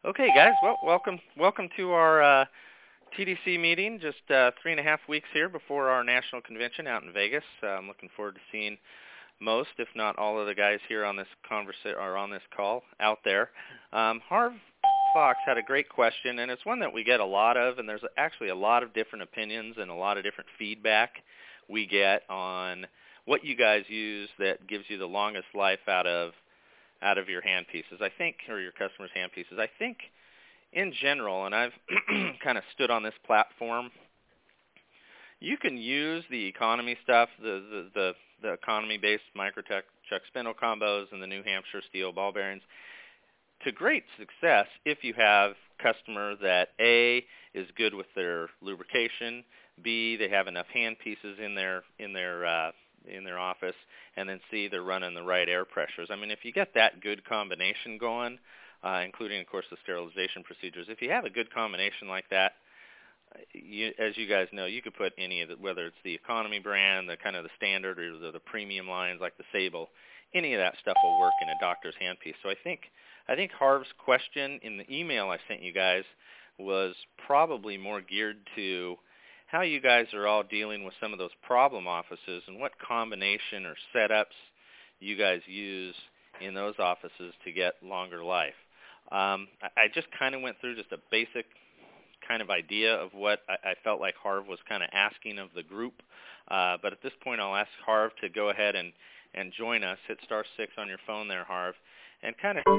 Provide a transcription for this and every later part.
Okay, guys. Well, welcome to our TDC meeting. Just 3.5 weeks here before our national convention out in Vegas. I'm looking forward to seeing most, if not all, of the guys here on this on this call out there. Harv Fox had a great question, and it's one that we get a lot of, and there's actually a lot of different opinions and a lot of different feedback we get on what you guys use that gives you the longest life out of your handpieces, I think, or your customers' handpieces. I think in general, and I've kind of stood on this platform, you can use the economy stuff, the economy-based Microtech chuck spindle combos and the New Hampshire steel ball bearings to great success if you have customer that A, is good with their lubrication, B, they have enough handpieces in their office, and then C, they're running the right air pressures. I mean, if you get that good combination going, including, of course, the sterilization procedures, if you have a good combination like that, as you guys know, you could put any of the, whether it's the economy brand, the kind of the standard, or the premium lines like the Sable, any of that stuff will work in a doctor's handpiece. So I think Harv's question in the email I sent you guys was probably more geared to how you guys are all dealing with some of those problem offices and what combination or setups you guys use in those offices to get longer life. I just kind of went through just a basic kind of idea of what I felt like Harv was kind of asking of the group. But at this point, I'll ask Harv to go ahead and join us. Hit *6 on your phone there, Harv, and kind of...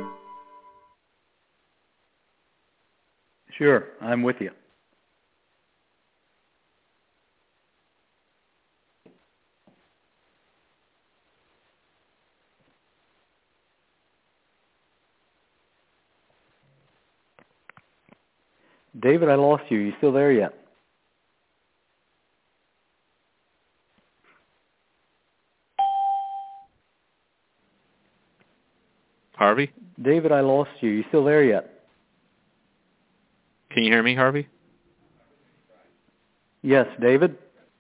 Sure, I'm with you. David, I lost you. You still there yet? Harvey? David, I lost you. You still there yet? Can you hear me, Harvey? Yes, David?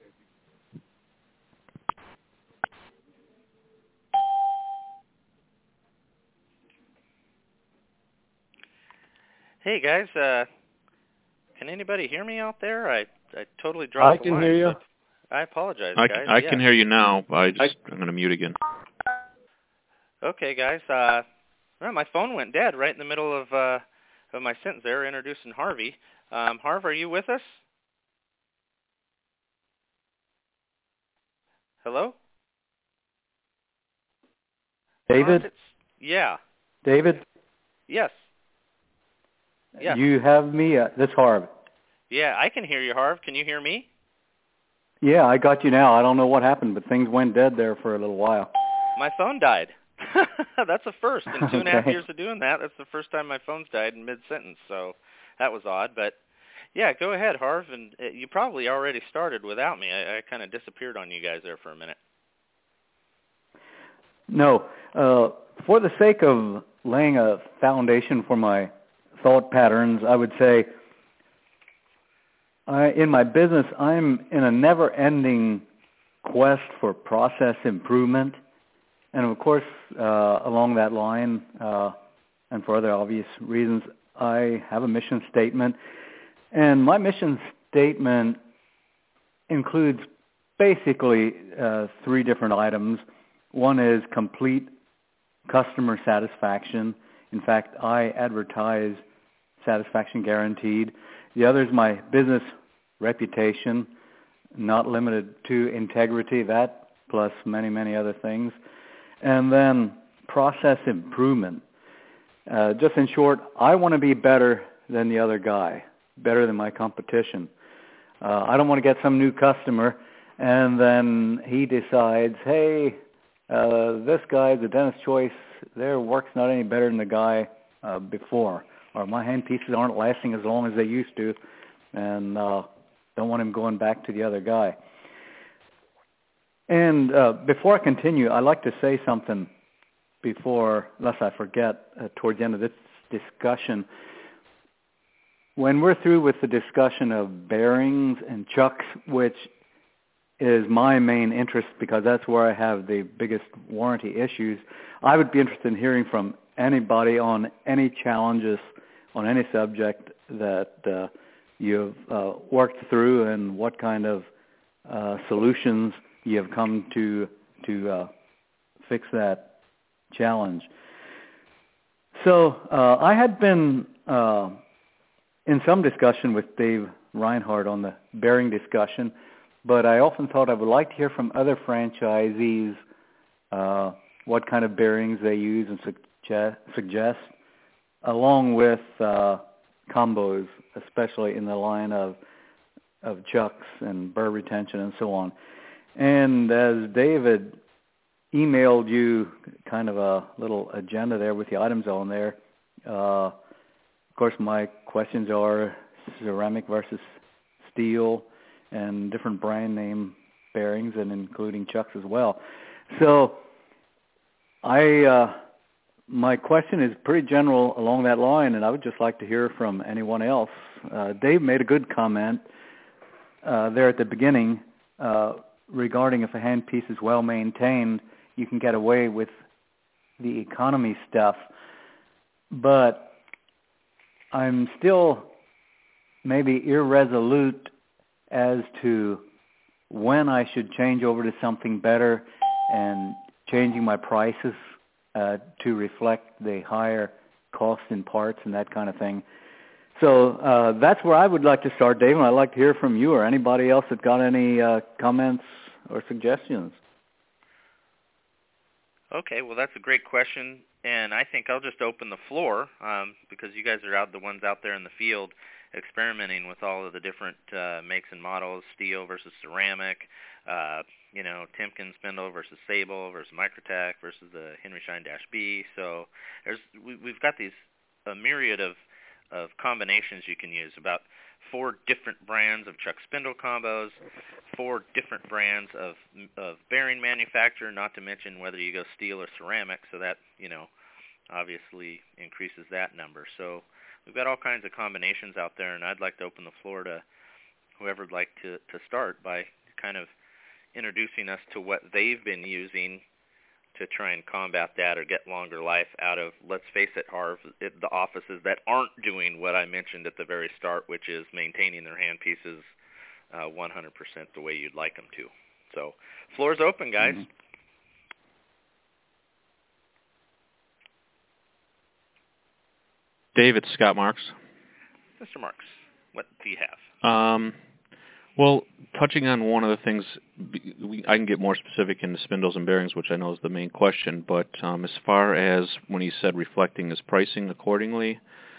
Hey, guys. Can anybody hear me out there? I totally dropped the line. I can hear you. I apologize, I guys. can hear you now. I'm going to mute again. Okay, guys. Well, my phone went dead right in the middle of my sentence there, introducing Harvey. Harv, are you with us? Hello? David? Harv, yeah. David? Yes. Yes. You have me? This Harv. Yeah, I can hear you, Harv. Can you hear me? Yeah, I got you now. I don't know what happened, but things went dead there for a little while. My phone died. That's a first. In 2.5 Okay. years of doing that, that's the first time my phone's died in mid-sentence, so that was odd. But, yeah, go ahead, Harv. And you probably already started without me. I kind of disappeared on you guys there for a minute. No. For the sake of laying a foundation for my thought patterns, I would say in my business, I'm in a never-ending quest for process improvement. And, of course, along that line, and for other obvious reasons, I have a mission statement. And my mission statement includes basically 3 different items. One is complete customer satisfaction. In fact, I advertise satisfaction guaranteed. The other is my business reputation, not limited to integrity, that plus many, many other things. And then process improvement. Just in short, I want to be better than the other guy, better than my competition. I don't want to get some new customer and then he decides, hey, this guy, the Dentist Choice, their work's not any better than the guy before. Or my handpieces aren't lasting as long as they used to, and don't want him going back to the other guy. And before I continue, I'd like to say something before, lest I forget, towards the end of this discussion. When we're through with the discussion of bearings and chucks, which is my main interest because that's where I have the biggest warranty issues, I would be interested in hearing from anybody on any challenges on any subject that you've worked through, and what kind of solutions you have come to fix that challenge. So I had been in some discussion with Dave Reinhardt on the bearing discussion, but I often thought I would like to hear from other franchisees what kind of bearings they use and suggest, along with combos, especially in the line of chucks and burr retention and so on. And as David emailed you kind of a little agenda there with the items on there, of course my questions are ceramic versus steel and different brand name bearings, and including chucks as well. So my question is pretty general along that line, and I would just like to hear from anyone else. Dave made a good comment there at the beginning regarding if a handpiece is well maintained, you can get away with the economy stuff. But I'm still maybe irresolute as to when I should change over to something better and changing my prices to reflect the higher cost in parts and that kind of thing. So that's where I would like to start, Dave, and I'd like to hear from you or anybody else that got any comments or suggestions. Okay, well, that's a great question, and I think I'll just open the floor because you guys are the ones out there in the field experimenting with all of the different makes and models, steel versus ceramic, Timken spindle versus Sable versus Microtech versus the Henry Schein-B. So we've got a myriad of combinations you can use, about 4 different brands of chuck spindle combos, 4 different brands of bearing manufacturer, not to mention whether you go steel or ceramic, so that, obviously increases that number. So we've got all kinds of combinations out there, and I'd like to open the floor to whoever would like to start by kind of introducing us to what they've been using to try and combat that or get longer life out of, let's face it, Harv, the offices that aren't doing what I mentioned at the very start, which is maintaining their handpieces 100% the way you'd like them to. So, floor's open, guys. Mm-hmm. David, Scott Marks. Mr. Marks, what do you have? Well, touching on one of the things, I can get more specific into spindles and bearings, which I know is the main question, but as far as when he said reflecting his pricing accordingly,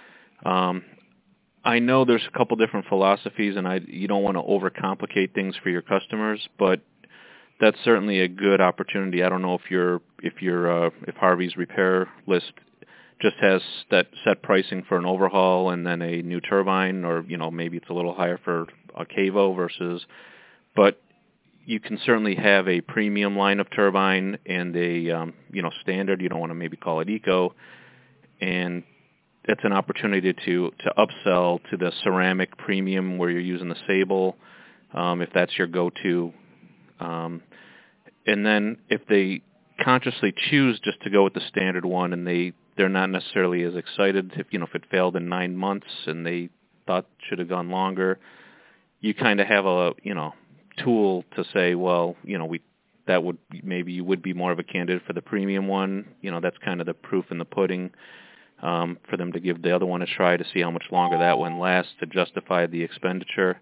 I know there's a couple different philosophies, and you don't want to overcomplicate things for your customers, but that's certainly a good opportunity. I don't know if Harvey's repair list just has that set pricing for an overhaul and then a new turbine, or maybe it's a little higher for a Cavo versus, but you can certainly have a premium line of turbine and a standard. You don't want to maybe call it eco, and it's an opportunity to upsell to the ceramic premium where you're using the Sable, if that's your go-to. And then if they consciously choose just to go with the standard one and they're not necessarily as excited if it failed in 9 months and they thought should have gone longer, you kind of have a tool to say, well, maybe you would be more of a candidate for the premium one. That's kind of the proof in the pudding for them to give the other one a try to see how much longer that one lasts to justify the expenditure.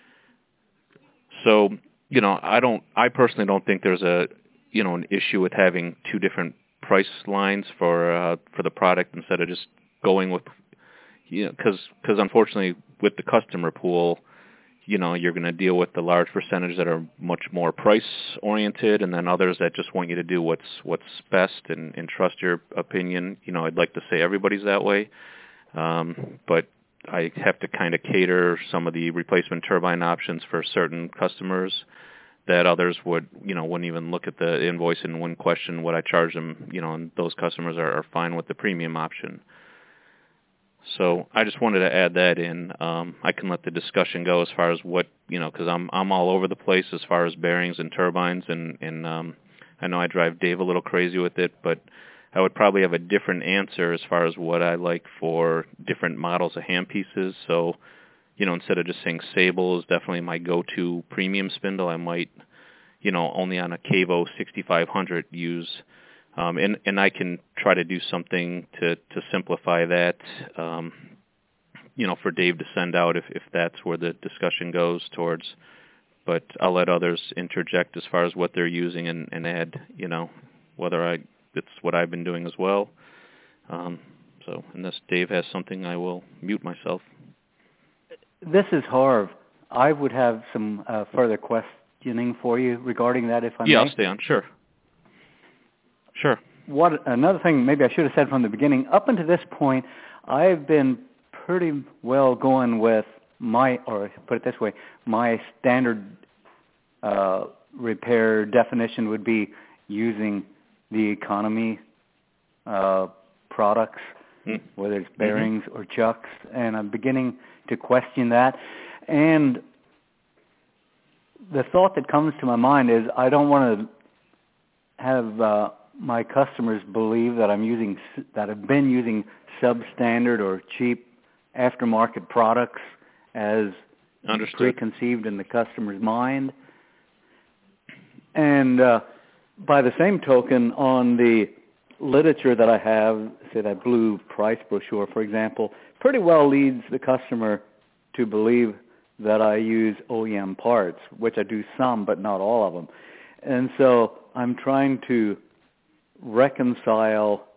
So I personally don't think there's an issue with having 2 different price lines for the product instead of just going with, because unfortunately with the customer pool, you're going to deal with the large percentage that are much more price oriented, and then others that just want you to do what's best and trust your opinion. I'd like to say everybody's that way, but I have to kind of cater some of the replacement turbine options for certain customers that others wouldn't even look at the invoice and wouldn't question what I charge them, and those customers are fine with the premium option. So I just wanted to add that in. I can let the discussion go as far as what, because I'm all over the place as far as bearings and turbines, and I know I drive Dave a little crazy with it, but I would probably have a different answer as far as what I like for different models of handpieces. So, instead of just saying Sable is definitely my go-to premium spindle, I might, only on a Cavo 6500 use, and I can try to do something to simplify that, for Dave to send out if that's where the discussion goes towards. But I'll let others interject as far as what they're using and add, whether it's what I've been doing as well. So unless Dave has something, I will mute myself. This is Harv. I would have some further questioning for you regarding that, if I may. Yeah, I'll stay on. Sure. Another thing maybe I should have said from the beginning, up until this point, I've been pretty well going with my standard repair definition would be using the economy products, whether it's bearings or chucks, and I'm beginning to question that. And the thought that comes to my mind is I don't want to have my customers believe that I've been using substandard or cheap aftermarket products as Understood. preconceived in the customer's mind. And by the same token, on the literature that I have, say that blue price brochure, for example, pretty well leads the customer to believe that I use OEM parts, which I do some, but not all of them. And so I'm trying to reconcile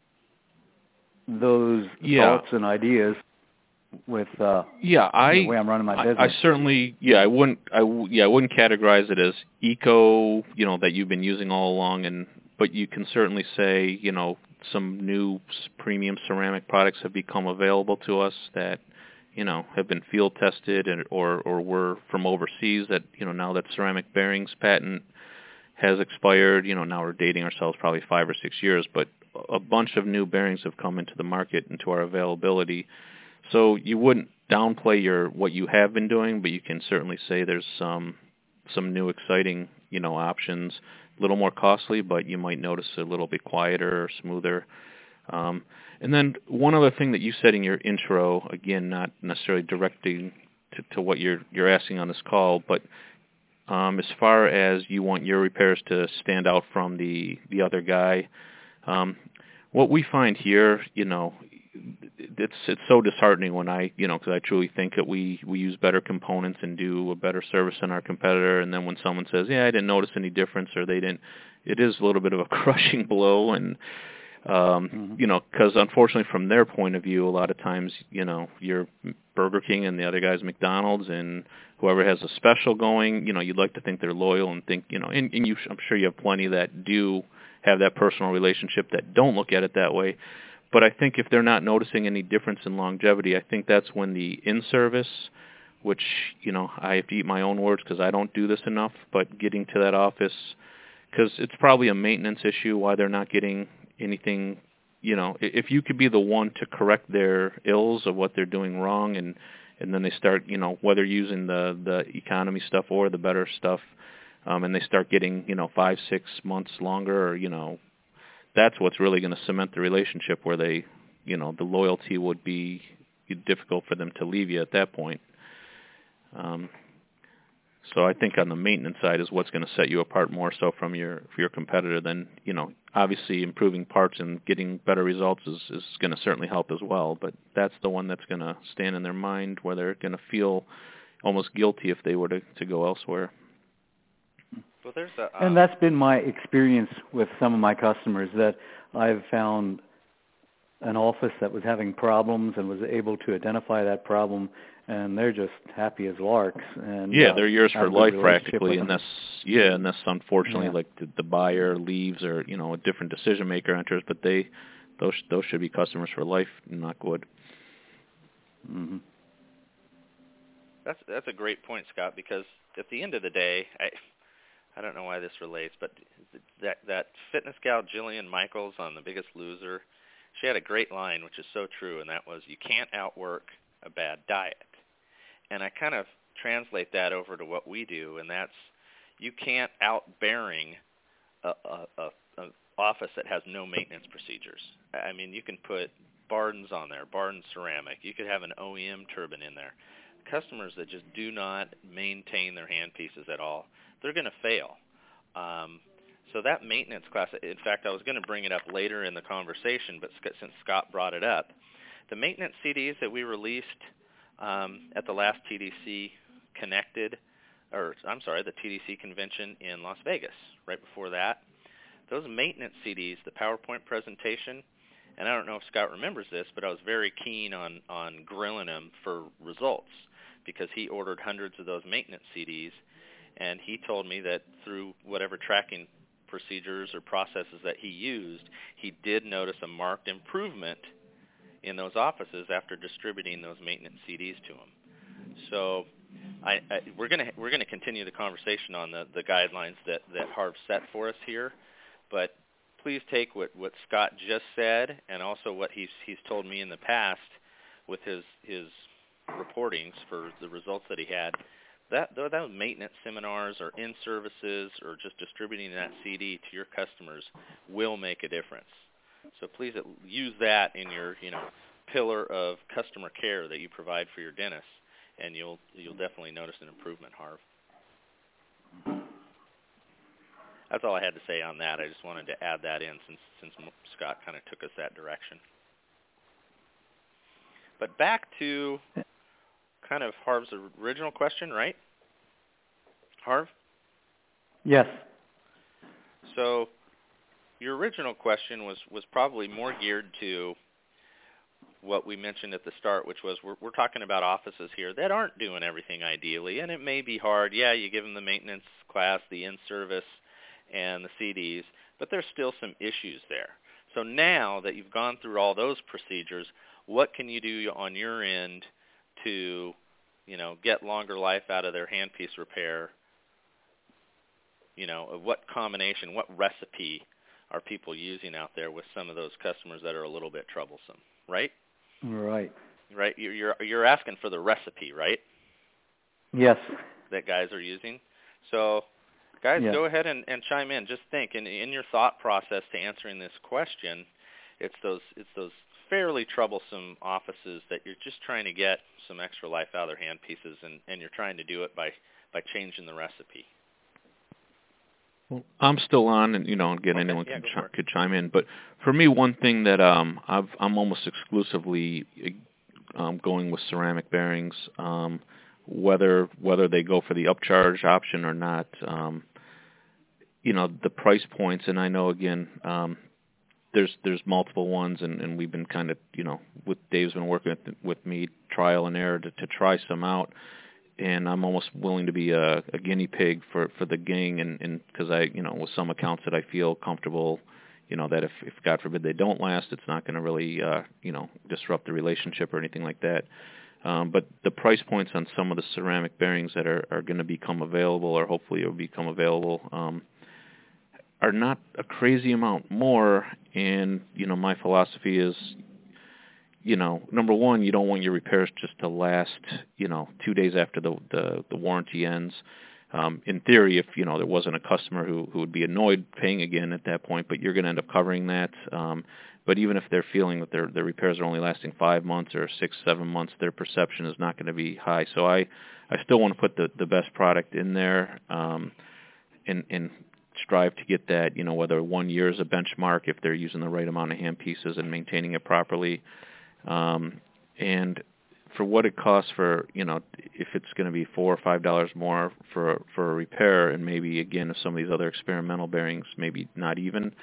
those thoughts and ideas with the way I'm running my business. I certainly, I wouldn't categorize it as eco, that you've been using all along, but you can certainly say, some new premium ceramic products have become available to us that, have been field tested or were from overseas that, now that ceramic bearings patent has expired, now we're dating ourselves probably 5 or 6 years, but a bunch of new bearings have come into the market, into our availability. So you wouldn't downplay what you have been doing, but you can certainly say there's some new exciting, options, a little more costly, but you might notice a little bit quieter or smoother. And then one other thing that you said in your intro, again, not necessarily directing to what you're asking on this call, but as far as you want your repairs to stand out from the other guy, what we find here, it's so disheartening when because I truly think that we use better components and do a better service than our competitor, and then when someone says, I didn't notice any difference, or they didn't, it is a little bit of a crushing blow, and because unfortunately from their point of view, a lot of times, you're Burger King and the other guy's McDonald's, and whoever has a special going, you'd like to think they're loyal and think, and I'm sure you have plenty that do have that personal relationship that don't look at it that way. But I think if they're not noticing any difference in longevity, I think that's when the in-service, which, I have to eat my own words because I don't do this enough, but getting to that office, because it's probably a maintenance issue why they're not getting anything, if you could be the one to correct their ills of what they're doing wrong, and then they start, whether using the economy stuff or the better stuff, and they start getting, 5-6 months longer, or, that's what's really going to cement the relationship where they, the loyalty would be difficult for them to leave you at that point. So I think on the maintenance side is what's going to set you apart more so from your competitor than, obviously improving parts and getting better results is going to certainly help as well. But that's the one that's going to stand in their mind where they're going to feel almost guilty if they were to go elsewhere. Well, and that's been my experience with some of my customers, that I've found an office that was having problems and was able to identify that problem, and they're just happy as larks. And they're yours for life practically, unless unfortunately like the buyer leaves or a different decision maker enters. But those should be customers for life, knock wood. Mm-hmm. That's a great point, Scott, because at the end of the day, I don't know why this relates, but that fitness gal Jillian Michaels on The Biggest Loser, she had a great line, which is so true, and that was, you can't outwork a bad diet. And I kind of translate that over to what we do, and that's, you can't out-bearing a office that has no maintenance procedures. I mean, you can put Bardens on there, Barden ceramic. You could have an OEM turbine in there. Customers that just do not maintain their handpieces at all, they're going to fail. So that maintenance class, in fact, I was going to bring it up later in the conversation, but since Scott brought it up, the maintenance CDs that we released at the last TDC the TDC convention in Las Vegas, right before that, those maintenance CDs, the PowerPoint presentation, and I don't know if Scott remembers this, but I was very keen on grilling him for results because he ordered hundreds of those maintenance CDs, and he told me that through whatever tracking procedures or processes that he used, he did notice a marked improvement in those offices after distributing those maintenance CDs to him. So we're gonna continue the conversation on the guidelines that Harv set for us here, but please take what Scott just said and also what he's told me in the past with his reportings for the results that he had. Those maintenance seminars or in-services or just distributing that CD to your customers will make a difference. So please use that in your pillar of customer care that you provide for your dentists, and you'll definitely notice an improvement, Harv. That's all I had to say on that. I just wanted to add that in since Scott kind of took us that direction. But back to kind of Harv's original question, right? Harv? Yes. So your original question was probably more geared to what we mentioned at the start, which was we're talking about offices here that aren't doing everything ideally, and it may be hard. Yeah, you give them the maintenance class, the in-service, and the CDs, but there's still some issues there. So now that you've gone through all those procedures, what can you do on your end to, get longer life out of their handpiece repair? What combination, what recipe are people using out there with some of those customers that are a little bit troublesome, right? Right. Right. You're asking for the recipe, right? Yes. That guys are using. So, guys, Yeah. Go ahead and chime in. Just think in your thought process to answering this question. It's those fairly troublesome offices that you're just trying to get some extra life out of their handpieces, and you're trying to do it by changing the recipe. Well, I'm still on, and again, anyone could chime in. But for me, one thing that I'm almost exclusively going with ceramic bearings, whether they go for the upcharge option or not. The price points, and I know again, there's multiple ones, and we've been kind of with Dave's been working with me trial and error to try some out. And I'm almost willing to be a guinea pig for the gang, and because with some accounts that I feel comfortable, that if God forbid they don't last, it's not going to really disrupt the relationship or anything like that. But the price points on some of the ceramic bearings that are going to become available, or hopefully will become available, are not a crazy amount more. And my philosophy is, number one, you don't want your repairs just to last, 2 days after the warranty ends. In theory, if, there wasn't a customer who would be annoyed paying again at that point, but you're going to end up covering that. But even if they're feeling that their repairs are only lasting 5 months or 6-7 months, their perception is not going to be high. So I still want to put the best product in there, and strive to get that, whether 1 year is a benchmark if they're using the right amount of handpieces and maintaining it properly. And for what it costs for, if it's going to be $4 or $5 more for a repair, and maybe again, if some of these other experimental bearings, maybe not even,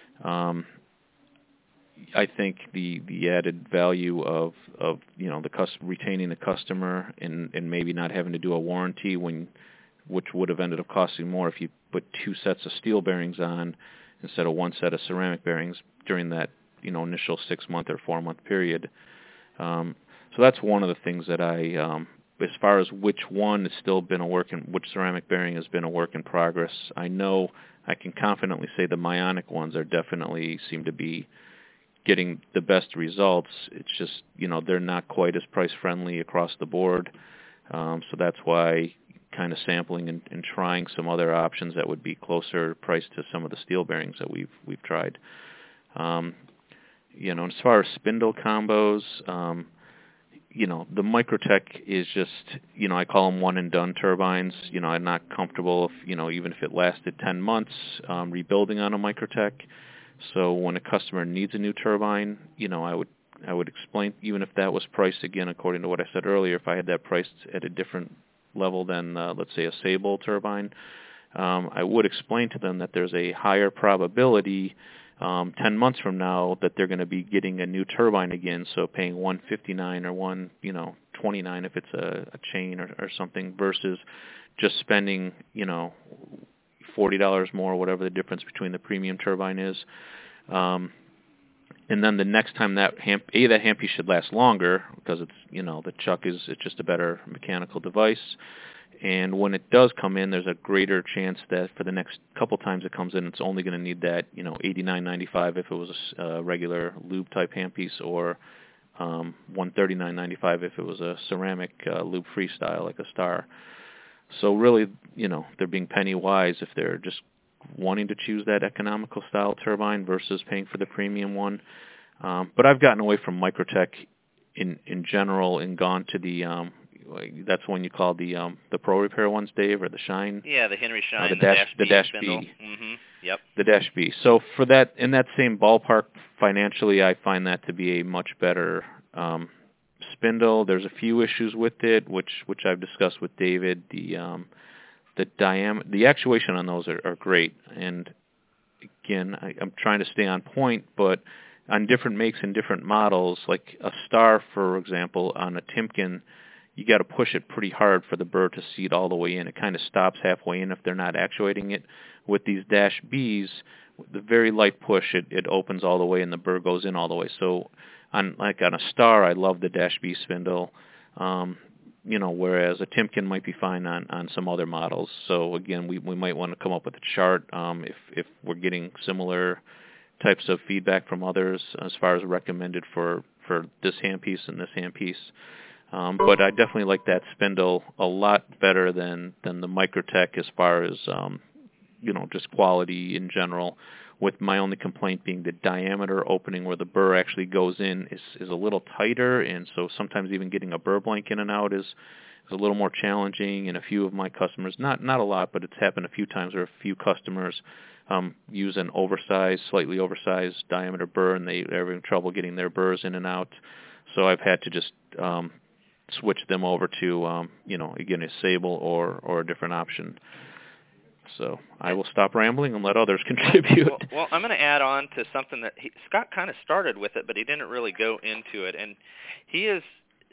I think the added value of retaining the customer and maybe not having to do a warranty which would have ended up costing more if you put 2 sets of steel bearings on instead of 1 set of ceramic bearings during that initial 6-month or 4-month period. So that's one of the things that I, as far as which one has still been which ceramic bearing has been a work in progress, I know I can confidently say the Myonic ones definitely seem to be getting the best results. It's just, they're not quite as price friendly across the board. So that's why kind of sampling and trying some other options that would be closer priced to some of the steel bearings that we've tried. As far as spindle combos, the Microtech is just, I call them one and done turbines. I'm not comfortable if, even if it lasted 10 months, rebuilding on a Microtech. So when a customer needs a new turbine, I would explain, even if that was priced, again, according to what I said earlier, if I had that priced at a different level than, let's say, a Sable turbine, I would explain to them that there's a higher probability 10 months from now that they're going to be getting a new turbine again, so paying $159 or $129 if it's a chain or something, versus just spending, $40 more, whatever the difference between the premium turbine is. And then the next time that handpiece should last longer because it's, the chuck it's just a better mechanical device. And when it does come in, there's a greater chance that for the next couple times it comes in, it's only going to need that, $89.95 if it was a regular lube type handpiece, or $139.95 if it was a ceramic lube freestyle like a Star. So really, they're being penny wise if they're just wanting to choose that economical style turbine versus paying for the premium one. But I've gotten away from Microtech in general and gone to the that's one you call the Pro Repair ones, Dave, or the Shine. Yeah, the Henry Shine, the Dash B. Mm-hmm. Yep. The Dash B. So for that, in that same ballpark financially, I find that to be a much better spindle. There's a few issues with it, which I've discussed with David. The actuation on those are great, and again, I'm trying to stay on point, but on different makes and different models, like a Star, for example, on a Timken, you got to push it pretty hard for the burr to seat all the way in. It kind of stops halfway in if they're not actuating it. With these Dash Bs, the very light push, it opens all the way and the burr goes in all the way. So on a Star, I love the Dash B spindle, whereas a Timken might be fine on some other models. So again, we might want to come up with a chart if we're getting similar types of feedback from others as far as recommended for this handpiece and this handpiece. But I definitely like that spindle a lot better than the Microtech as far as, just quality in general, with my only complaint being the diameter opening where the burr actually goes in is a little tighter, and so sometimes even getting a burr blank in and out is a little more challenging. And a few of my customers, not a lot, but it's happened a few times where a few customers use an slightly oversized diameter burr, and they're having trouble getting their burrs in and out. So I've had to just switch them over to, again, a Sable or a different option. So I will stop rambling and let others contribute. Well, I'm going to add on to something that Scott kind of started with it, but he didn't really go into it. And he is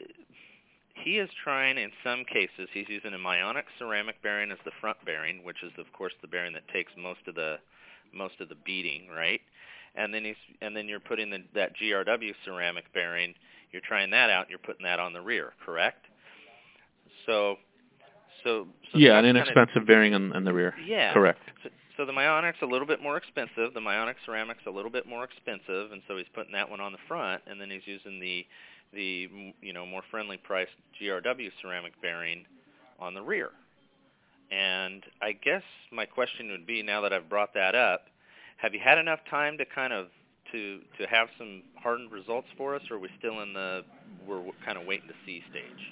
trying, in some cases, he's using a Myonic ceramic bearing as the front bearing, which is, of course, the bearing that takes most of the beating, right? And then you're putting that GRW ceramic bearing. You're trying that out. You're putting that on the rear, correct? So yeah, an inexpensive bearing on the rear. Yeah, correct. So the Myonic's a little bit more expensive. The Myonic ceramic's a little bit more expensive, and so he's putting that one on the front, and then he's using the more friendly priced GRW ceramic bearing on the rear. And I guess my question would be, now that I've brought that up, have you had enough time to kind of to have some hardened results for us, or are we still we're kind of waiting to see stage?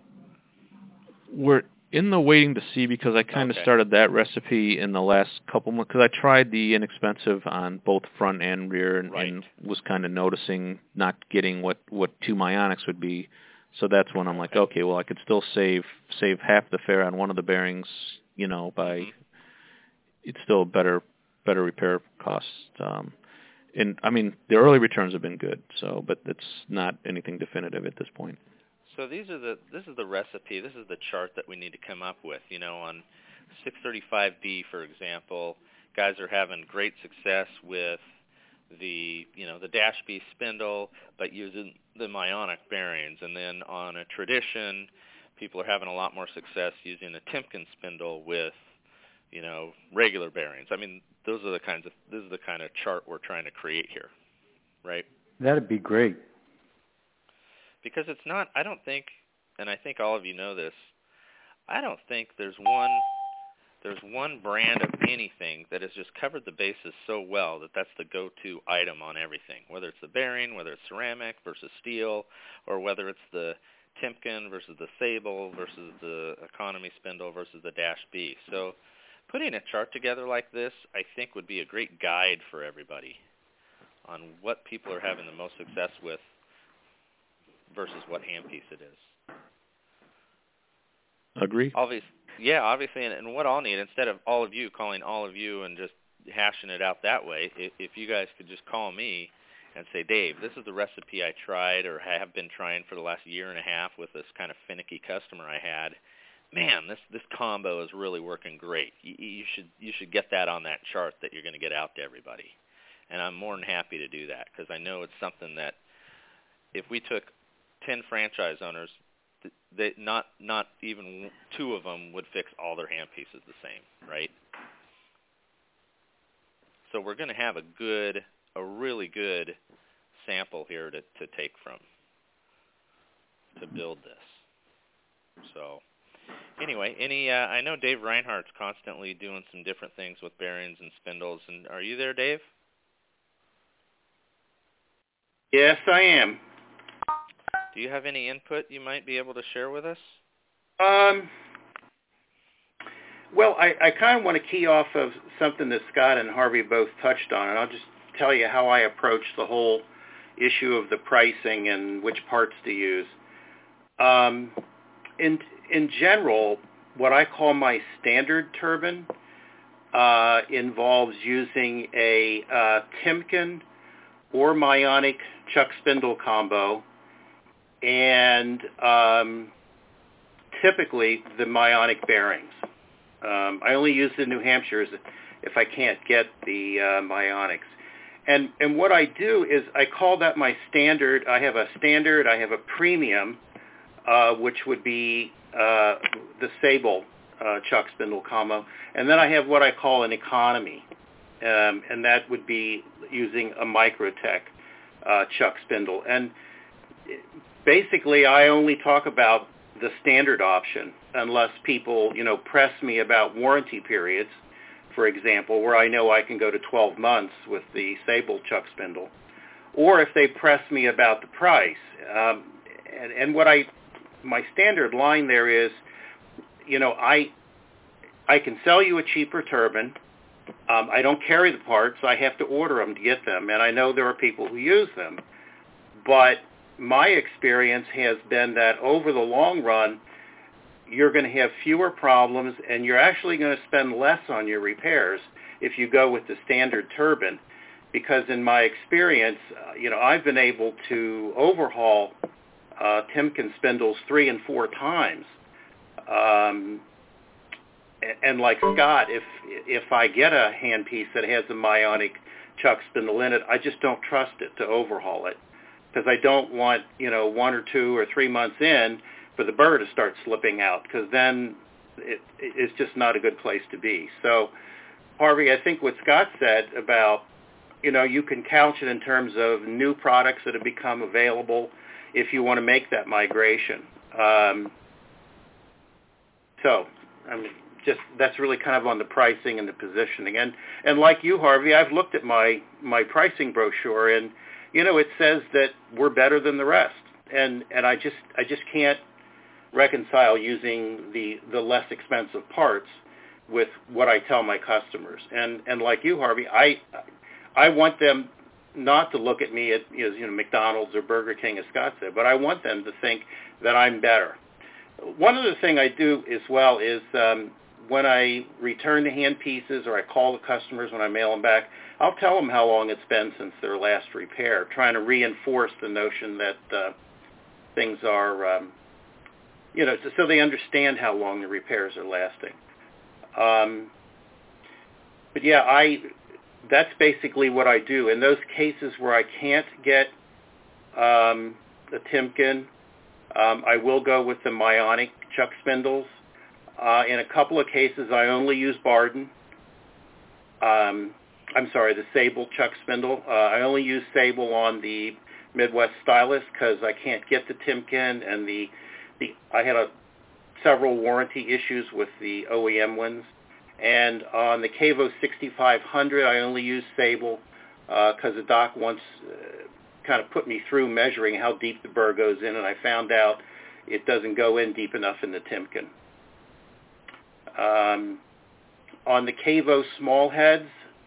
We're in the waiting to see, because I kind of started that recipe in the last couple months, because I tried the inexpensive on both front and rear, and was kind of noticing not getting what two Myonics would be. So that's when I'm like, okay, well, I could still save half the fare on one of the bearings, by it's still better repair costs. And I mean, the early returns have been good, but it's not anything definitive at this point. So this is the recipe. This is the chart that we need to come up with. On 635B, for example, guys are having great success with the Dash B spindle, but using the Myonic bearings. And then on a Tradition, people are having a lot more success using a Timken spindle with regular bearings. I mean, this is the kind of chart we're trying to create here, right? That'd be great. Because it's not, I don't think, and I think all of you know this, I don't think there's one brand of anything that has just covered the bases so well that that's the go-to item on everything, whether it's the bearing, whether it's ceramic versus steel, or whether it's the Timken versus the Sable versus the economy spindle versus the Dash B. So putting a chart together like this, I think, would be a great guide for everybody on what people are having the most success with versus what handpiece it is. Agree. Obviously, and what I'll need, instead of all of you calling all of you and just hashing it out that way, if you guys could just call me and say, Dave, this is the recipe I tried or have been trying for the last year and a half with this kind of finicky customer I had. Man, this combo is really working great. You should get that on that chart that you're going to get out to everybody. And I'm more than happy to do that because I know it's something that if we took 10 franchise owners, not even 2 of them would fix all their handpieces the same, right? So we're going to have a really good sample here to take from to build this. So anyway, I know Dave Reinhardt's constantly doing some different things with bearings and spindles. And are you there, Dave? Yes, I am. Do you have any input you might be able to share with us? Well, I kind of want to key off of something that Scott and Harvey both touched on, and I'll just tell you how I approach the whole issue of the pricing and which parts to use. In general, what I call my standard turbine involves using a Timken or Myonic chuck spindle combo, and typically the Myonic bearings. I only use the New Hampshires if I can't get the Myonics. And what I do is I call that my standard. I have a standard, I have a premium, which would be the Sable chuck spindle combo. And then I have what I call an economy, and that would be using a Microtech chuck spindle. And basically, I only talk about the standard option unless people, press me about warranty periods, for example, where I know I can go to 12 months with the Sable chuck spindle, or if they press me about the price. And my standard line there is, I can sell you a cheaper turbine. I don't carry the parts. I have to order them to get them, and I know there are people who use them. But my experience has been that over the long run, you're going to have fewer problems, and you're actually going to spend less on your repairs if you go with the standard turbine. Because in my experience, I've been able to overhaul Timken spindles 3 and 4 times. And like Scott, if I get a handpiece that has a Myonic chuck spindle in it, I just don't trust it to overhaul it, because I don't want 1 or 2 or 3 months in for the burr to start slipping out, because then it's just not a good place to be. So, Harvey, I think what Scott said about, you can couch it in terms of new products that have become available if you want to make that migration. That's really kind of on the pricing and the positioning. And like you, Harvey, I've looked at my pricing brochure, and it says that we're better than the rest. And I just can't reconcile using the less expensive parts with what I tell my customers. And like you, Harvey, I want them not to look at me as McDonald's or Burger King, as Scott said, but I want them to think that I'm better. One other thing I do as well is when I return the hand pieces or I call the customers when I mail them back, I'll tell them how long it's been since their last repair, trying to reinforce the notion that things are, so they understand how long the repairs are lasting. But yeah, that's basically what I do. In those cases where I can't get a Timken, I will go with the Myonic chuck spindles. In a couple of cases, I only use Barden. The Sable chuck spindle. I only use Sable on the Midwest Stylus because I can't get the Timken, and I had several warranty issues with the OEM ones. And on the Kavo 6500, I only use Sable because the doc once kind of put me through measuring how deep the burr goes in, and I found out it doesn't go in deep enough in the Timken. On the Kavo small heads,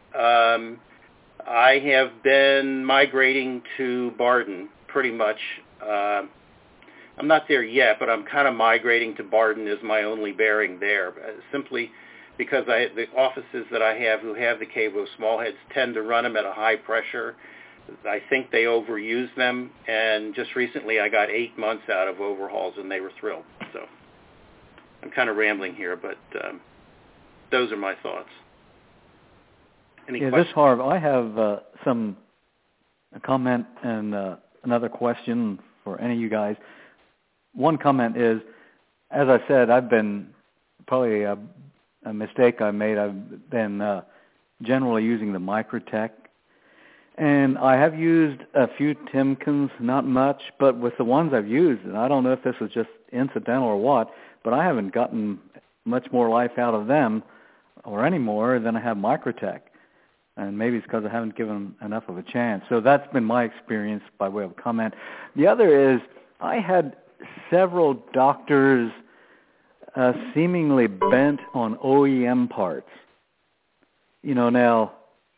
I have been migrating to Bardon pretty much. I'm not there yet, but I'm kind of migrating to Bardon as my only bearing there, simply because the offices that I have who have the Kavo small heads tend to run them at a high pressure. I think they overuse them, and just recently I got 8 months out of overhauls, and they were thrilled. So I'm kind of rambling here, but those are my thoughts. Any questions? This Harv, I have a comment and another question for any of you guys. One comment is, as I said, I've been probably a mistake I made. I've been generally using the Microtech, and I have used a few Timkens, not much, but with the ones I've used, and I don't know if this was just incidental or what, but I haven't gotten much more life out of them or any more than I have Microtech. And maybe it's because I haven't given them enough of a chance. So that's been my experience by way of comment. The other is I had several doctors seemingly bent on OEM parts. Now,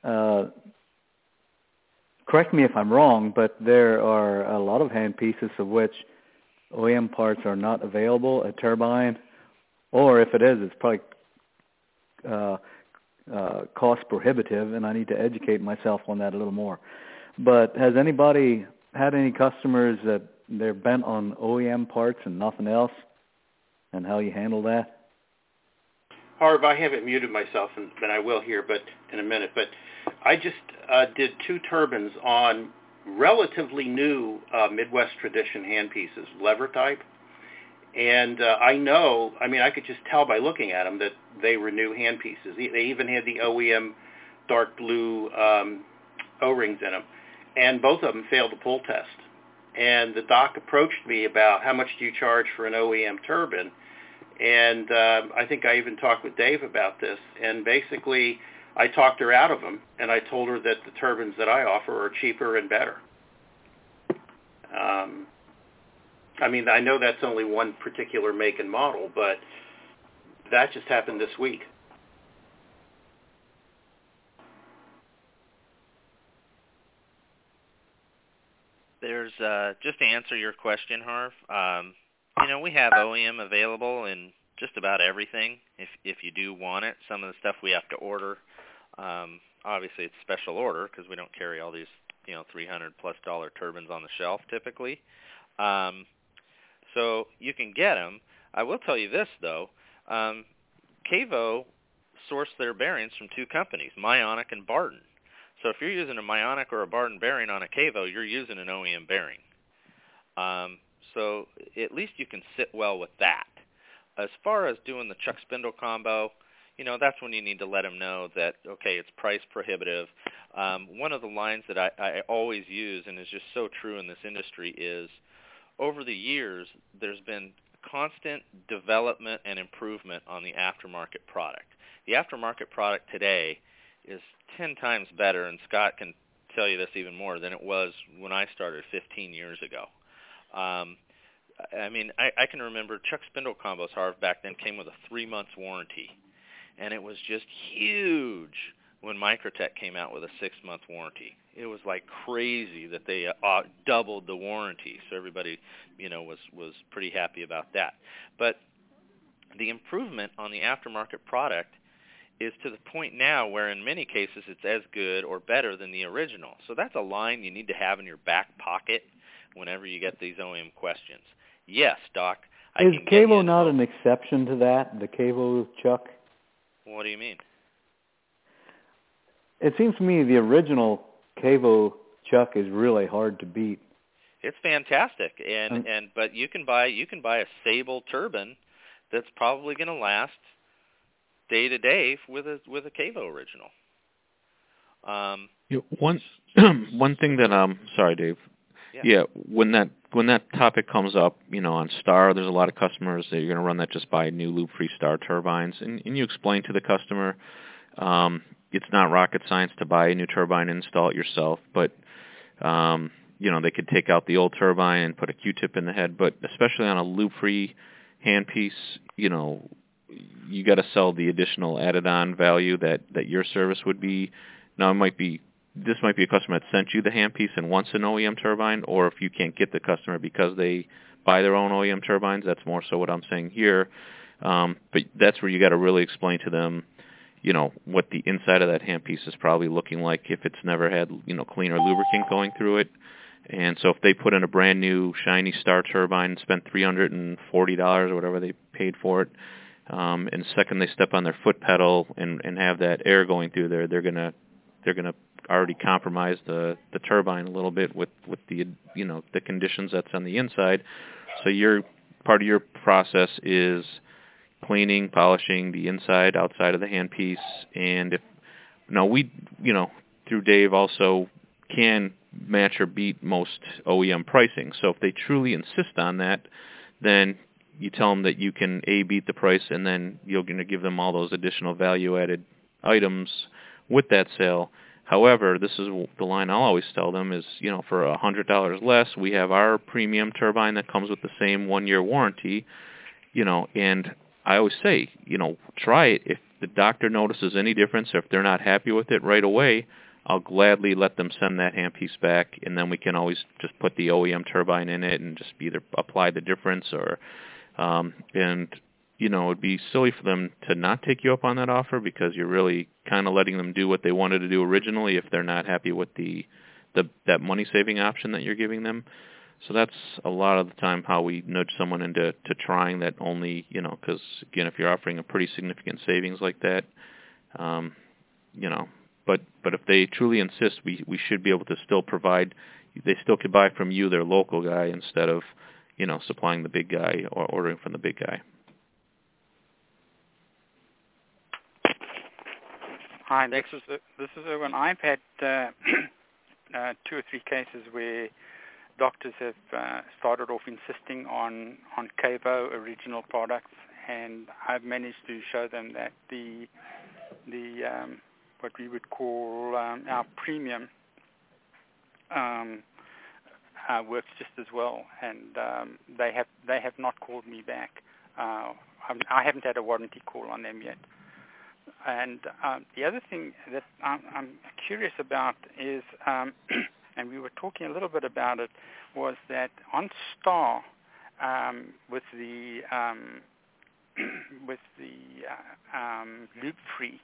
correct me if I'm wrong, but there are a lot of handpieces of which OEM parts are not available at Turbine, or if it is, it's probably cost prohibitive, and I need to educate myself on that a little more. But has anybody had any customers that they're bent on OEM parts and nothing else, and how you handle that? Harv, I haven't muted myself, and I will here, but in a minute. But I just did 2 turbines on relatively new Midwest Tradition handpieces, lever type. And I could just tell by looking at them that they were new handpieces. They even had the OEM dark blue O-rings in them. And both of them failed the pull test. And the doc approached me about how much do you charge for an OEM turbine. And I think I even talked with Dave about this. And basically, I talked her out of them, and I told her that the turbines that I offer are cheaper and better. I know that's only one particular make and model, but that just happened this week. There's just to answer your question, Harv. We have OEM available in just about everything. If you do want it, some of the stuff we have to order. Obviously, it's special order because we don't carry all these $300+ turbines on the shelf typically. So you can get them. I will tell you this, though. Kavo sourced their bearings from 2 companies, Myonic and Bardon. So if you're using a Myonic or a Bardon bearing on a Kavo, you're using an OEM bearing. So at least you can sit well with that. As far as doing the chuck spindle combo, that's when you need to let them know that, okay, it's price prohibitive. One of the lines that I always use, and is just so true in this industry, is over the years, there's been constant development and improvement on the aftermarket product. The aftermarket product today is 10 times better, and Scott can tell you this even more, than it was when I started 15 years ago. I can remember chuck spindle combos, Harv, back then came with a 3-month warranty, and it was just huge when Microtech came out with a 6-month warranty. It was like crazy that they doubled the warranty, so everybody, was pretty happy about that. But the improvement on the aftermarket product is to the point now where in many cases it's as good or better than the original. So that's a line you need to have in your back pocket whenever you get these OEM questions. Yes, Doc. Is Kavo not an exception to that, the Kavo chuck? What do you mean? It seems to me the original Kavo chuck is really hard to beat. It's fantastic, but you can buy a Sable turbine that's probably going to last day to day with a Kavo original. One thing that sorry, Dave. Yeah, when that when that topic comes up, on Star, there's a lot of customers that you're going to run that just buy new loop-free Star turbines, and you explain to the customer it's not rocket science to buy a new turbine and install it yourself, but they could take out the old turbine and put a Q-tip in the head, but especially on a loop-free handpiece, you got to sell the additional added-on value that your service would be. Now, this might be a customer that sent you the handpiece and wants an OEM turbine, or if you can't get the customer because they buy their own OEM turbines, that's more so what I'm saying here. But that's where you got to really explain to them, what the inside of that handpiece is probably looking like if it's never had, clean or lubricant going through it. And so if they put in a brand new shiny Star turbine and spent $340 or whatever they paid for it, and the second they step on their foot pedal and have that air going through there, they're gonna already compromise the turbine a little bit with the the conditions that's on the inside. So part of your process is cleaning, polishing the inside, outside of the handpiece, and we through Dave also can match or beat most OEM pricing. So if they truly insist on that, then you tell them that you can beat the price, and then you're going to give them all those additional value-added items with that sale. However, this is the line I'll always tell them is, for $100 less, we have our premium turbine that comes with the same 1-year warranty, and I always say, try it. If the doctor notices any difference or if they're not happy with it right away, I'll gladly let them send that handpiece back, and then we can always just put the OEM turbine in it and just either apply the difference or, it'd be silly for them to not take you up on that offer because you're really kind of letting them do what they wanted to do originally if they're not happy with that money-saving option that you're giving them. So that's a lot of the time how we nudge someone into trying that only, because, again, if you're offering a pretty significant savings like that, but if they truly insist, we should be able to still provide, they still could buy from you, their local guy, instead of, supplying the big guy or ordering from the big guy. Hi, this is Erwin. I've had 2 or 3 cases where doctors have started off insisting on Cavo original products, and I've managed to show them that the what we would call our premium works just as well, and they have not called me back. I haven't had a warranty call on them yet. And the other thing that I'm curious about is, and we were talking a little bit about it, was that on Star with the loop free,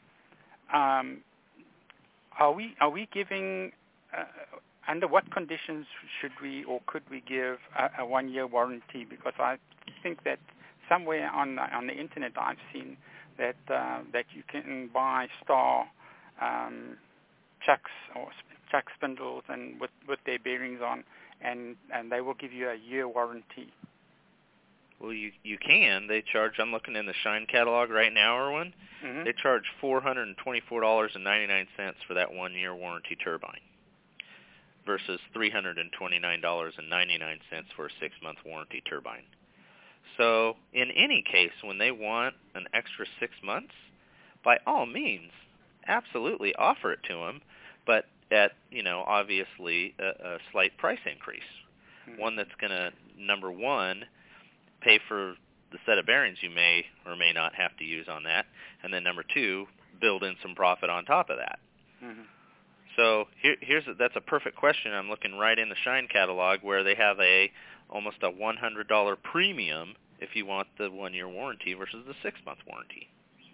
are we giving? Under what conditions should we or could we give a 1-year warranty? Because I think that somewhere on the internet I've seen that you can buy Star chucks or chuck spindles and with their bearings on, and they will give you a year warranty. Well, you can. They charge. I'm looking in the Shine catalog right now, Erwin. Mm-hmm. They charge $424.99 for that 1-year warranty turbine, versus $329.99 for a 6-month warranty turbine. So in any case, when they want an extra 6 months, by all means, absolutely offer it to them, but at, obviously a slight price increase. Mm-hmm. One that's going to, number one, pay for the set of bearings you may or may not have to use on that, and then number two, build in some profit on top of that. Mm-hmm. So that's a perfect question. I'm looking right in the Shine catalog where they have almost a $100 premium if you want the 1-year warranty versus the 6-month warranty.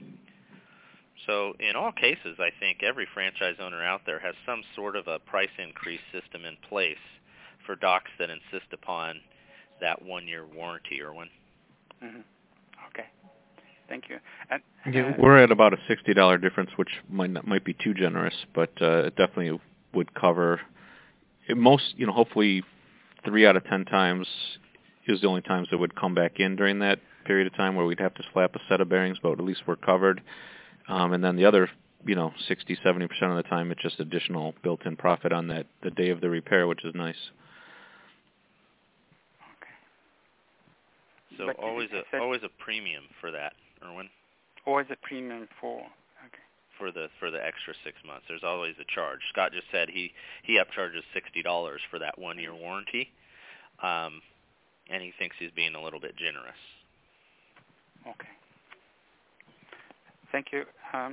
So in all cases, I think every franchise owner out there has some sort of a price increase system in place for docs that insist upon that 1-year warranty, Erwin. Mm-hmm. Okay. Thank you. We're at about a $60 difference, which might be too generous, but it definitely would cover most. Hopefully, 3 out of 10 times is the only times it would come back in during that period of time where we'd have to slap a set of bearings, but at least we're covered. And then the other, 60, 70% of the time, it's just additional built-in profit on the day of the repair, which is nice. So but always a premium for that, Erwin. Always a premium for for the extra 6 months. There's always a charge. Scott just said he upcharges $60 for that 1-year warranty, and he thinks he's being a little bit generous. Okay. Thank you.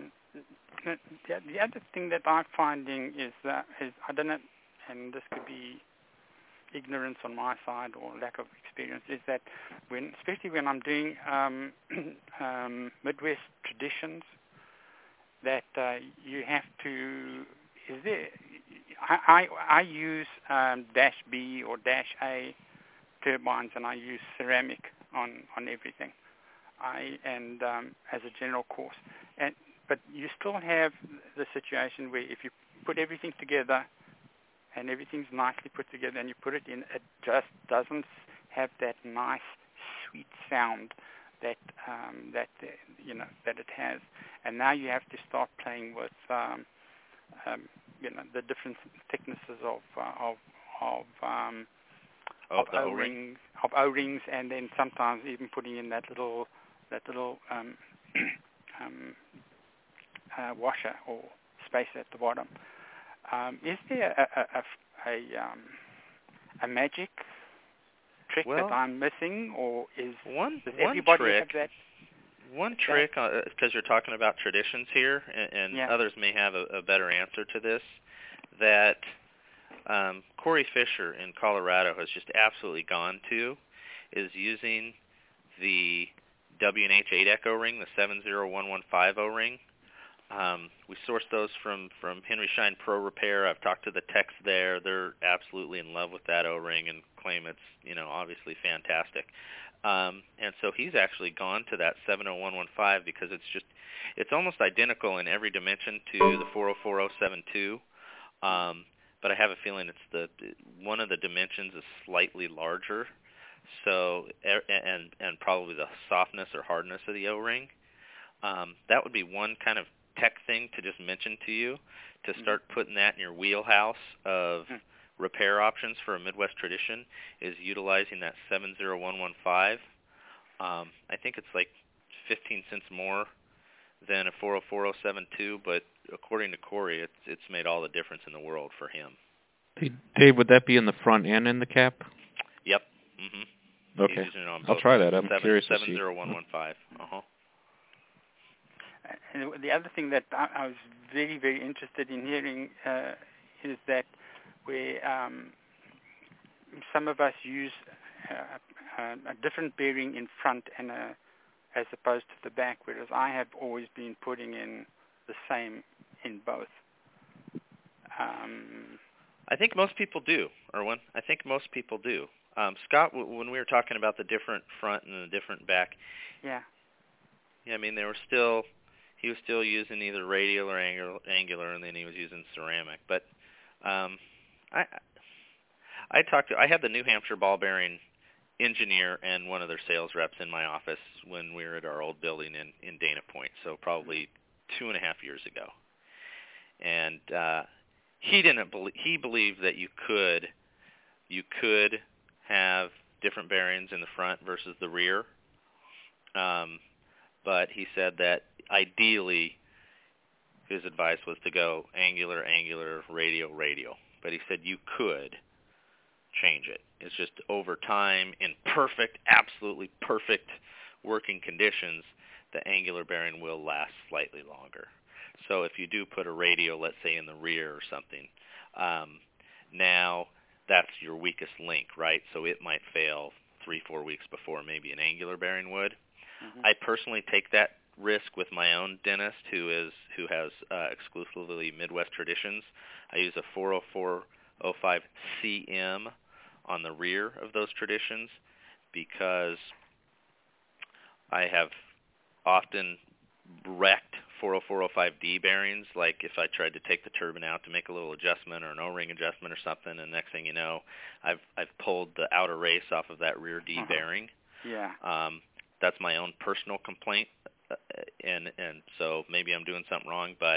The other thing that I'm finding is I don't know, and this could be ignorance on my side or lack of experience, is that especially when I'm doing Midwest traditions, that you have to. I use Dash B or Dash A turbines, and I use ceramic on everything. As a general course, but you still have the situation where if you put everything together and everything's nicely put together and you put it in, it just doesn't have that nice sweet sound that it has. And now you have to start playing with the different thicknesses of O-rings, and then sometimes even putting in that little washer or space at the bottom. Is there a magic trick that I'm missing, or does everybody have that? One trick, because you're talking about traditions here, and others may have a better answer to this, that Corey Fisher in Colorado has just absolutely gone to, is using the W&H 8 O-ring, the 70115 O-ring. We sourced those from Henry Schein Pro Repair. I've talked to the techs there. They're absolutely in love with that O-ring and claim it's, obviously fantastic. And so he's actually gone to that 70115 because it's almost identical in every dimension to the 404072. But I have a feeling it's one of the dimensions is slightly larger. So, and probably the softness or hardness of the O-ring. That would be one kind of tech thing to just mention to you, to start putting that in your wheelhouse of repair options for a Midwest tradition, is utilizing that 70115. I think it's like 15 cents more than a 404072, but according to Corey, it's made all the difference in the world for him. Hey, Dave, would that be in the front and in the cap? Yep. Mm-hmm. Okay. I'll try that. I'm curious to see. 70115. Uh-huh. And the other thing that I was very, very interested in hearing is that where some of us use a different bearing in front and as opposed to the back, whereas I have always been putting in the same in both. I think most people do, Erwin. I think most people do. Scott, when we were talking about the different front and the different back, yeah, I mean, he was still using either radial or angular, and then he was using ceramic. But I had the New Hampshire ball bearing engineer and one of their sales reps in my office when we were at our old building in Dana Point, so probably 2.5 years ago. And he believed that you could have different bearings in the front versus the rear. But he said that ideally his advice was to go angular, radial. But he said you could change it. It's just over time, in absolutely perfect working conditions, the angular bearing will last slightly longer. So if you do put a radial, let's say in the rear or something, now that's your weakest link, right? So it might fail 3-4 weeks before maybe an angular bearing would. Mm-hmm. I personally take that risk with my own dentist who has exclusively Midwest traditions. I use a 40405 CM on the rear of those traditions because I have often wrecked 40405D bearings, like if I tried to take the turbine out to make a little adjustment or an O-ring adjustment or something, and next thing you know, I've pulled the outer race off of that rear D bearing. Yeah. That's my own personal complaint, and so maybe I'm doing something wrong, but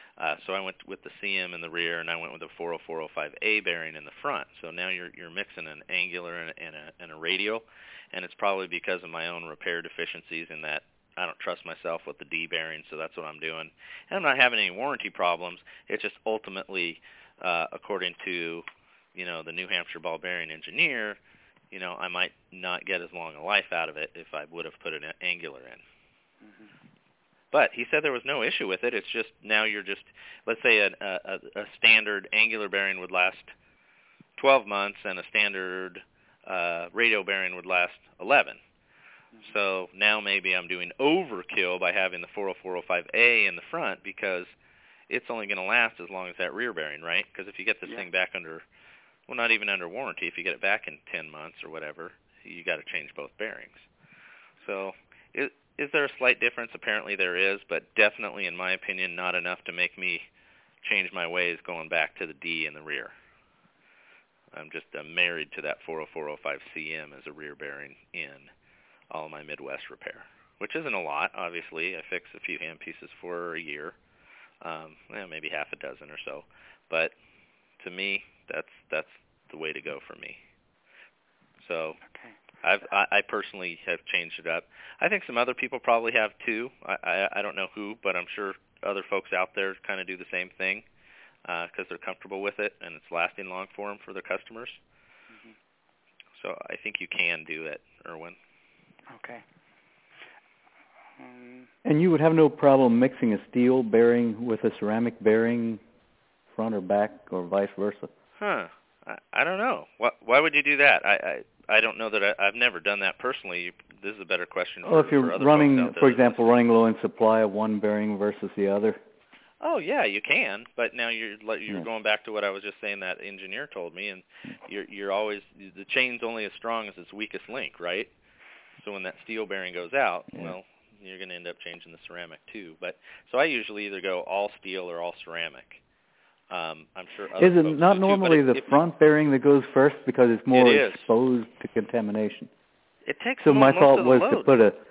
So I went with the CM in the rear, and I went with a 40405A bearing in the front. So now you're mixing an angular and a radial, and it's probably because of my own repair deficiencies in that I don't trust myself with the D bearing, so that's what I'm doing. And I'm not having any warranty problems. It's just ultimately, according to, the New Hampshire ball bearing engineer, I might not get as long a life out of it if I would have put an angular in. Mm-hmm. But he said there was no issue with it. It's just now let's say a standard angular bearing would last 12 months and a standard radial bearing would last 11. So now maybe I'm doing overkill by having the 40405A in the front because it's only going to last as long as that rear bearing, right? Because if you get this thing back not even under warranty, if you get it back in 10 months or whatever, you got to change both bearings. So is there a slight difference? Apparently there is, but definitely, in my opinion, not enough to make me change my ways going back to the D in the rear. I'm married to that 40405CM as a rear bearing in all my Midwest repair, which isn't a lot, obviously. I fix a few hand pieces for a year, maybe half a dozen or so. But to me, that's the way to go for me. So I personally have changed it up. I think some other people probably have too. I don't know who, but I'm sure other folks out there kind of do the same thing because they're comfortable with it and it's lasting long for them, for their customers. Mm-hmm. So I think you can do it, Erwin. Okay. And you would have no problem mixing a steel bearing with a ceramic bearing, front or back, or vice versa? Huh. I don't know. Why would you do that? I don't know that I've never done that personally. This is a better question for, if you're for other running, folks out there for example, running low in supply of one bearing versus the other. Oh yeah, you can, but now you're going back to what I was just saying that engineer told me, and you're always, the chain's only as strong as its weakest link, right? So when that steel bearing goes out, well, you're going to end up changing the ceramic too. But so I usually either go all steel or all ceramic. I'm sure other Is it folks not do normally too, but the front bearing that goes first because it's more it is exposed to contamination? It takes so my most thought of the was load. to put a.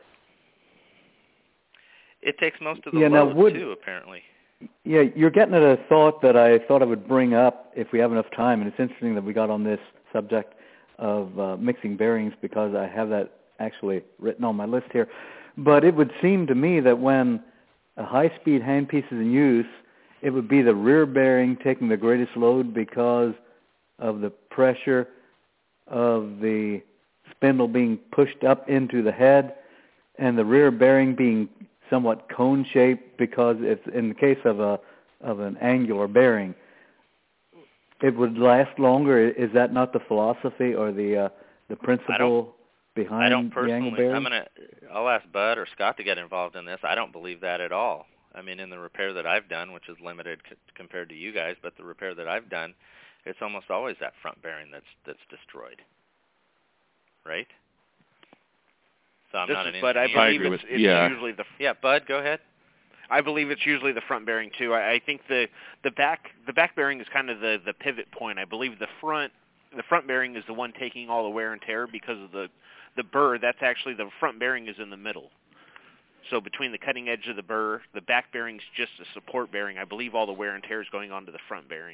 It takes most of the load too, apparently. Yeah, you're getting at a thought that I thought I would bring up if we have enough time, and it's interesting that we got on this subject of mixing bearings because I have that actually written on my list here. But it would seem to me that when a high-speed handpiece is in use, it would be the rear bearing taking the greatest load because of the pressure of the spindle being pushed up into the head, and the rear bearing being somewhat cone-shaped because it's in the case of an angular bearing, it would last longer. Is that not the philosophy or the principle behind I don't the angle personally. bearing? I'll ask Bud or Scott to get involved in this. I don't believe that at all. I mean, in the repair that I've done, which is limited compared to you guys, but the repair that I've done, it's almost always that front bearing that's destroyed, right? So I'm not an engineer. But I believe it's usually the. Yeah, Bud, go ahead. I believe it's usually the front bearing too. I think the back bearing is kind of the pivot point. I believe the front bearing is the one taking all the wear and tear because of the burr. That's actually the front bearing is in the middle. So between the cutting edge of the burr, the back bearing's just a support bearing. I believe all the wear and tear is going on to the front bearing.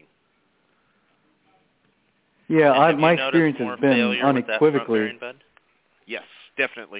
Yeah, my experience has been unequivocally. Bearing, Bud? Yes, definitely.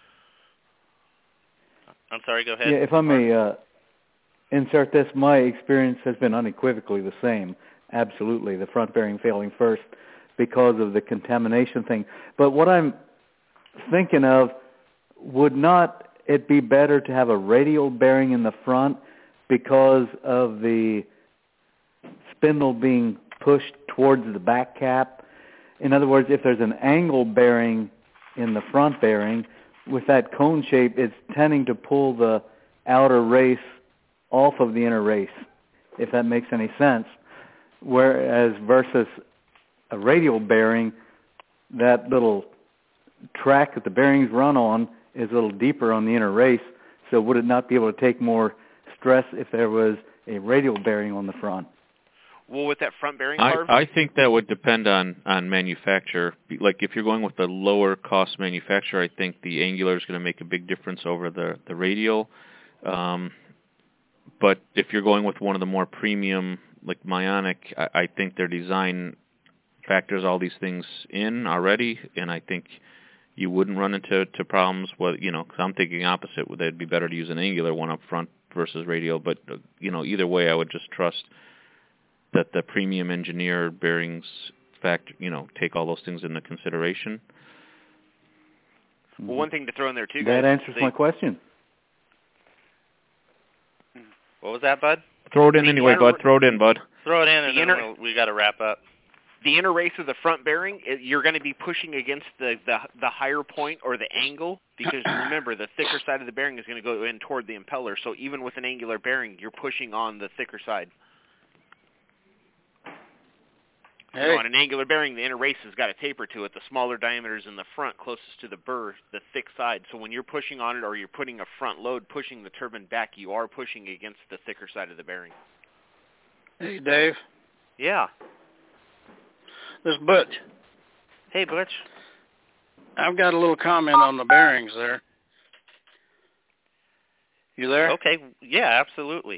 I'm sorry, go ahead. Yeah, if I may insert this, my experience has been unequivocally the same. Absolutely, the front bearing failing first because of the contamination thing. But what I'm thinking of, would not it be better to have a radial bearing in the front because of the spindle being pushed towards the back cap? In other words, if there's an angle bearing in the front bearing, with that cone shape, it's tending to pull the outer race off of the inner race, if that makes any sense. Whereas versus a radial bearing, that little track that the bearings run on is a little deeper on the inner race, so would it not be able to take more stress if there was a radial bearing on the front? Well, with that front bearing, I think that would depend on manufacturer. Like if you're going with the lower cost manufacturer, I think the angular is going to make a big difference over the radial. But if you're going with one of the more premium, like Myonic, I think their design factors all these things in already, and I think you wouldn't run into problems. Well, because I'm thinking opposite. It'd be better to use an angular one up front versus radial. But either way, I would just trust that the premium engineer bearings take all those things into consideration. Well, one thing to throw in there too, guys. That answers my question. What was that, Bud? Throw it in anyway, Bud. Throw it in, Bud. Throw it in, and then we got to wrap up. The inner race of the front bearing, you're going to be pushing against the higher point or the angle, because remember, the thicker side of the bearing is going to go in toward the impeller. So even with an angular bearing, you're pushing on the thicker side. Hey. On an angular bearing, the inner race has got a taper to it. The smaller diameter is in the front, closest to the burr, the thick side. So when you're pushing on it or you're putting a front load, pushing the turbine back, you are pushing against the thicker side of the bearing. Hey, Dave. Yeah. This is Butch. Hey, Butch. I've got a little comment on the bearings there. You there? Okay. Yeah, absolutely.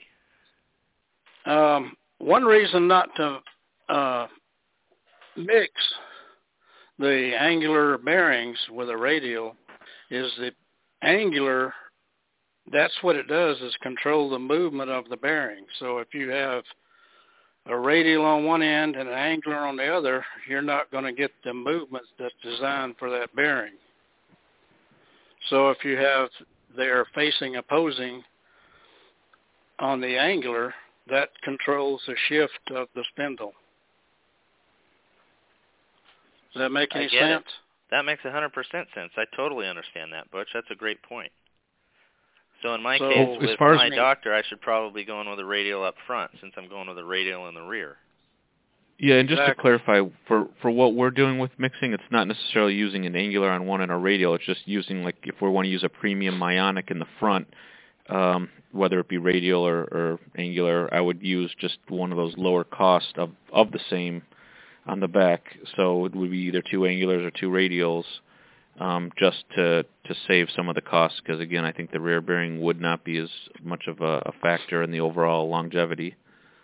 One reason not to mix the angular bearings with a radial is the angular, that's what it does, is control the movement of the bearing. So if you have a radial on one end and an angular on the other, you're not going to get the movements that's designed for that bearing. So if you have they're facing opposing on the angular, that controls the shift of the spindle. Does that make any sense? That makes 100% sense. I totally understand that, Butch. That's a great point. So in my case, with my doctor, I should probably go in with a radial up front, since I'm going with a radial in the rear. Yeah, and just to clarify, for what we're doing with mixing, it's not necessarily using an angular on one and a radial. It's just using, like, if we want to use a premium Myonic in the front, whether it be radial or angular, I would use just one of those lower cost of the same on the back. So it would be either two angulars or two radials, just to save some of the costs, because again, I think the rear bearing would not be as much of a factor in the overall longevity.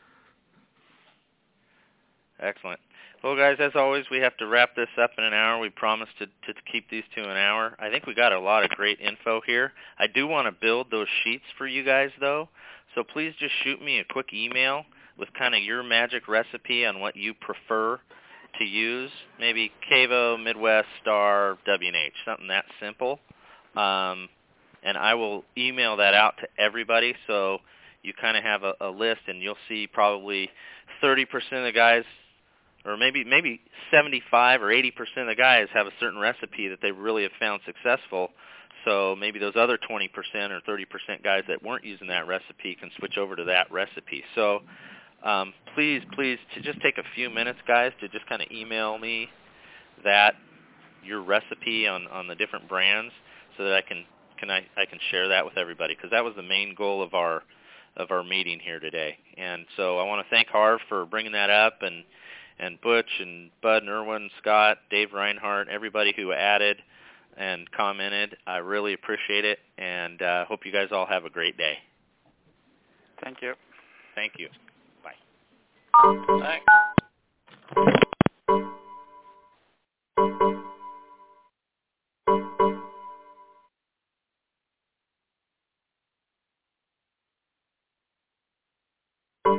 Excellent. Well, guys, as always, we have to wrap this up in an hour. We promised to keep these to an hour. I think we got a lot of great info here. I do want to build those sheets for you guys, though, so please just shoot me a quick email with kind of your magic recipe on what you prefer to use, maybe Cavo, Midwest, Star, W&H, something that simple. And I will email that out to everybody, so you kind of have a list, and you'll see probably 30% of the guys, or maybe 75 or 80% of the guys have a certain recipe that they really have found successful. So maybe those other 20% or 30% guys that weren't using that recipe can switch over to that recipe. So please, to just take a few minutes, guys, to just kind of email me your recipe on the different brands, so that I can share that with everybody, because that was the main goal of our meeting here today. And so I want to thank Harv for bringing that up, and Butch and Bud and Irwin, Scott, Dave Reinhardt, everybody who added and commented. I really appreciate it, and hope you guys all have a great day. Thank you. Thank you. Thanks.